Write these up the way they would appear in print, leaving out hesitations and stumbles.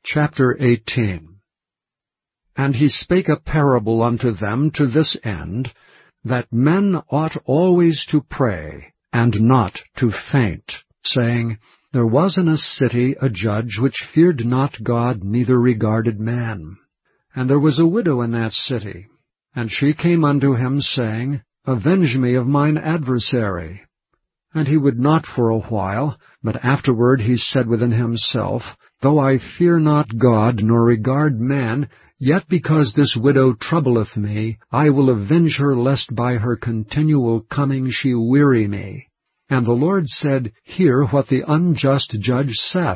Chapter 18. And he spake a parable unto them to this end, that men ought always to pray, and not to faint, saying, There was in a city a judge which feared not God, neither regarded man. And there was a widow in that city, and she came unto him, saying, Avenge me of mine adversary. And he would not for a while, but afterward he said within himself, Though I fear not God, nor regard man, yet because this widow troubleth me, I will avenge her, lest by her continual coming she weary me. And the Lord said, Hear what the unjust judge saith.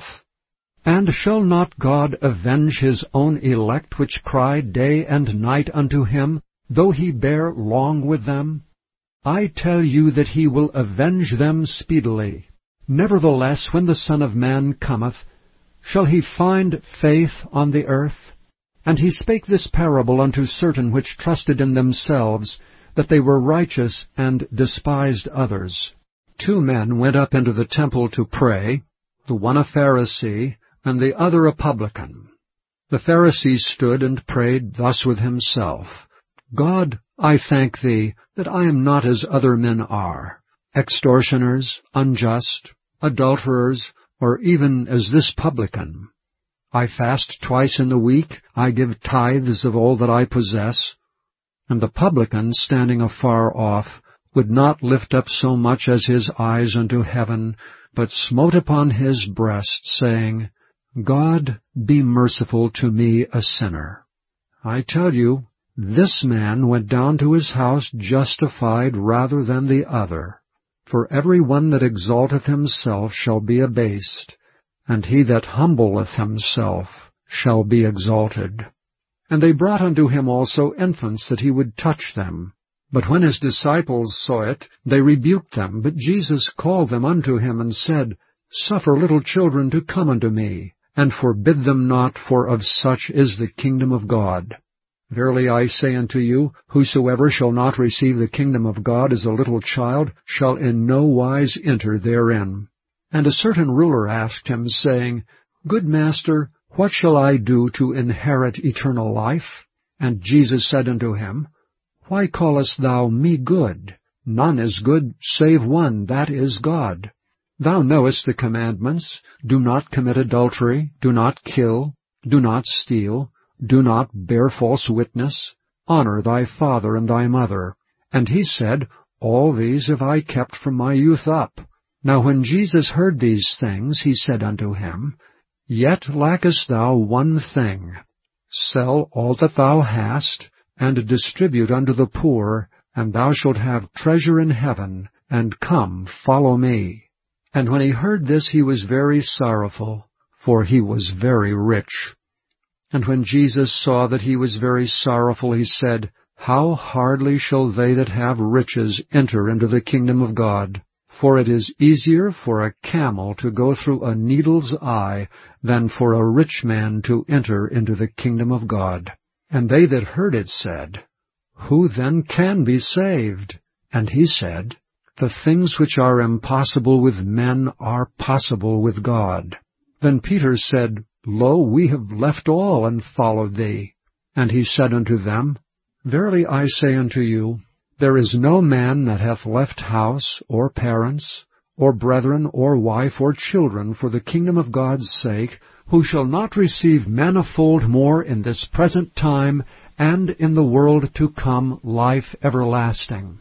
And shall not God avenge his own elect, which cry day and night unto him, though he bear long with them? I tell you that he will avenge them speedily. Nevertheless, when the Son of Man cometh, shall he find faith on the earth? And he spake this parable unto certain which trusted in themselves, that they were righteous, and despised others. 2 men went up into the temple to pray, the one a Pharisee, and the other a publican. The Pharisee stood and prayed thus with himself, God, I thank thee, that I am not as other men are, extortioners, unjust, adulterers, or even as this publican. I fast twice in the week, I give tithes of all that I possess. And the publican, standing afar off, would not lift up so much as his eyes unto heaven, but smote upon his breast, saying, God, be merciful to me, a sinner. I tell you, this man went down to his house justified rather than the other. For every one that exalteth himself shall be abased, and he that humbleth himself shall be exalted. And they brought unto him also infants, that he would touch them. But when his disciples saw it, they rebuked them. But Jesus called them unto him, and said, Suffer little children to come unto me, and forbid them not, for of such is the kingdom of God. Verily I say unto you, whosoever shall not receive the kingdom of God as a little child shall in no wise enter therein. And a certain ruler asked him, saying, Good master, what shall I do to inherit eternal life? And Jesus said unto him, Why callest thou me good? None is good save one, that is God. Thou knowest the commandments, Do not commit adultery, do not kill, do not steal, do not bear false witness, honor thy father and thy mother. And he said, All these have I kept from my youth up. Now when Jesus heard these things, he said unto him, Yet lackest thou one thing. Sell all that thou hast, and distribute unto the poor, and thou shalt have treasure in heaven, and come, follow me. And when he heard this, he was very sorrowful, for he was very rich. And when Jesus saw that he was very sorrowful, he said, How hardly shall they that have riches enter into the kingdom of God? For it is easier for a camel to go through a needle's eye than for a rich man to enter into the kingdom of God. And they that heard it said, Who then can be saved? And he said, The things which are impossible with men are possible with God. Then Peter said, Lo, we have left all, and followed thee. And he said unto them, Verily I say unto you, there is no man that hath left house, or parents, or brethren, or wife, or children, for the kingdom of God's sake, who shall not receive manifold more in this present time, and in the world to come life everlasting.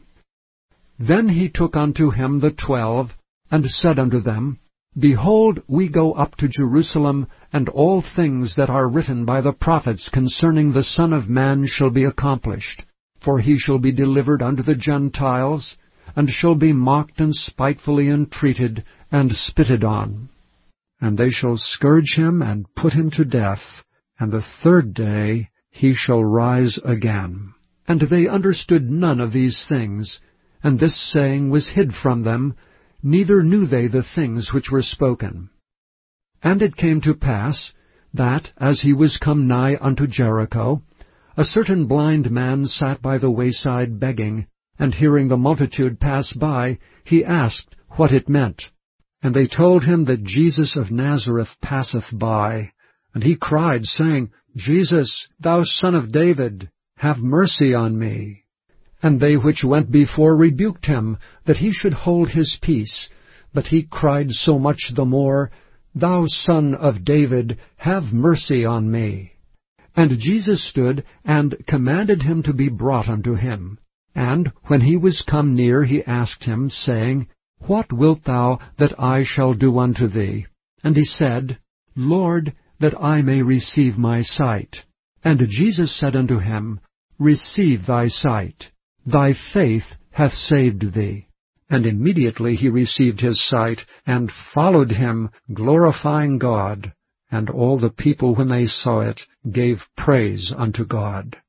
Then he took unto him the 12, and said unto them, Behold, we go up to Jerusalem, and all things that are written by the prophets concerning the Son of Man shall be accomplished. For he shall be delivered unto the Gentiles, and shall be mocked and spitefully entreated, and spitted on. And they shall scourge him, and put him to death, and the 3rd day he shall rise again. And they understood none of these things, and this saying was hid from them, neither knew they the things which were spoken. And it came to pass, that, as he was come nigh unto Jericho, a certain blind man sat by the wayside begging, and hearing the multitude pass by, he asked what it meant. And they told him that Jesus of Nazareth passeth by. And he cried, saying, Jesus, thou Son of David, have mercy on me. And they which went before rebuked him, that he should hold his peace. But he cried so much the more, Thou Son of David, have mercy on me. And Jesus stood, and commanded him to be brought unto him. And when he was come near, he asked him, saying, What wilt thou that I shall do unto thee? And he said, Lord, that I may receive my sight. And Jesus said unto him, Receive thy sight. Thy faith hath saved thee. And immediately he received his sight, and followed him, glorifying God. And all the people, when they saw it, gave praise unto God.